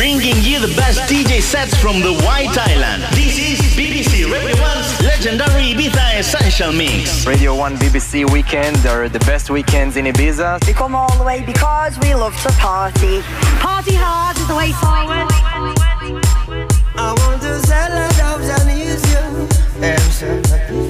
bringing you the best DJ sets from the White Island. This is BBC Radio 1's legendary Ibiza Essential Mix. Radio 1 BBC Weekend, they're the best weekends in Ibiza. We come all the way because we love to party. Party hard is the way forward. I want to sell a doves and ease you.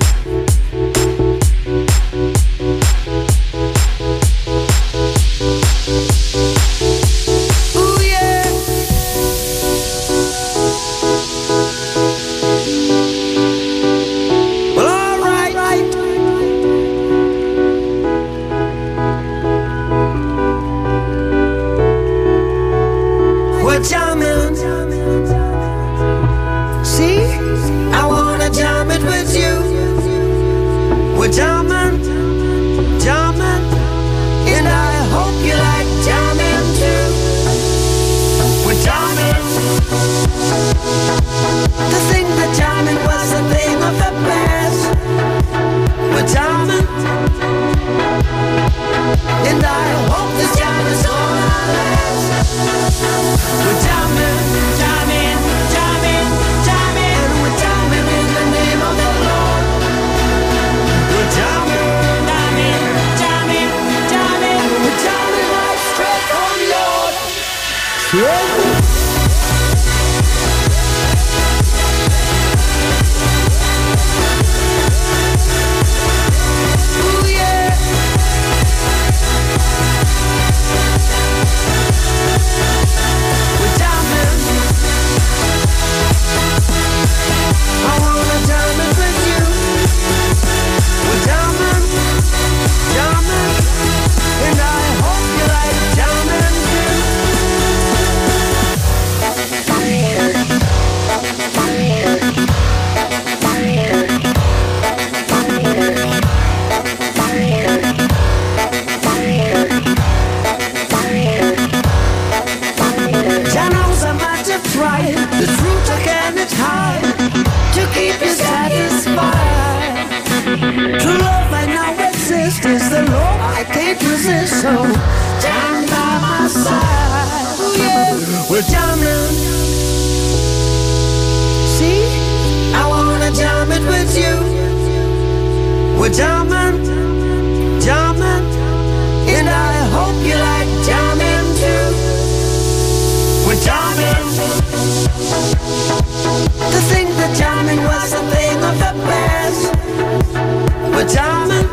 Jamming. See, I wanna jam it with you. We're jamming, jamming, and I hope you like jamming too. We're jamming. To think that jamming was a thing of the past. We're jamming, and I hope this jam is all I last. We're jamming, jamming, jamming, jamming, and we're jamming in the name of the Lord. We're jamming, jamming, jamming, jamming, and we're jamming right straight from Lord. Yeah. The truth again it's hard to keep you satisfied. True love I now exist is the love I can't resist. So jam by my side. Oh yeah, we're jamming. See, I wanna jam it with you. We're jamming, jamming, and I hope you like jamming too. We're jamming. To think that jamming was a thing of the past. We're jamming,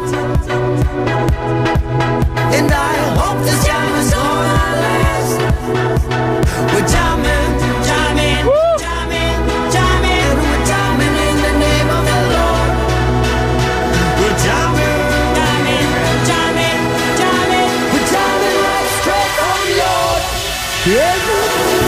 and I hope this jam is all I last. We're jamming, jamming, jamming, jamming, and we're jamming in the name of the Lord. We're jamming, jamming, jamming, jamming, we're jamming right straight from Lord. Yeah.